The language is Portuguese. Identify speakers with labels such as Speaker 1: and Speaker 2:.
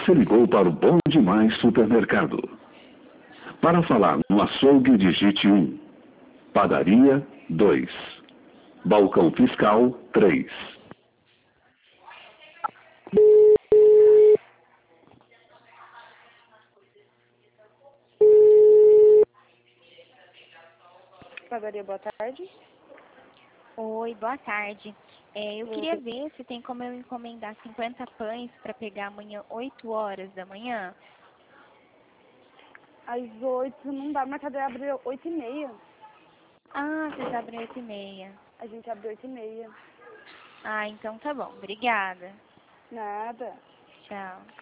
Speaker 1: Você ligou para o Bom Demais Supermercado. Para falar no açougue, digite 1. Padaria, 2. Balcão fiscal, 3.
Speaker 2: Padaria, boa tarde.
Speaker 3: Oi, boa tarde. Eu queria ver se tem como eu encomendar 50 pães para pegar amanhã 8 horas da manhã.
Speaker 2: Às 8 não dá, mas cadê abrir 8h30?
Speaker 3: Ah, vocês abrem 8h30.
Speaker 2: A gente abre 8h30.
Speaker 3: Ah, então tá bom. Obrigada.
Speaker 2: Nada.
Speaker 3: Tchau.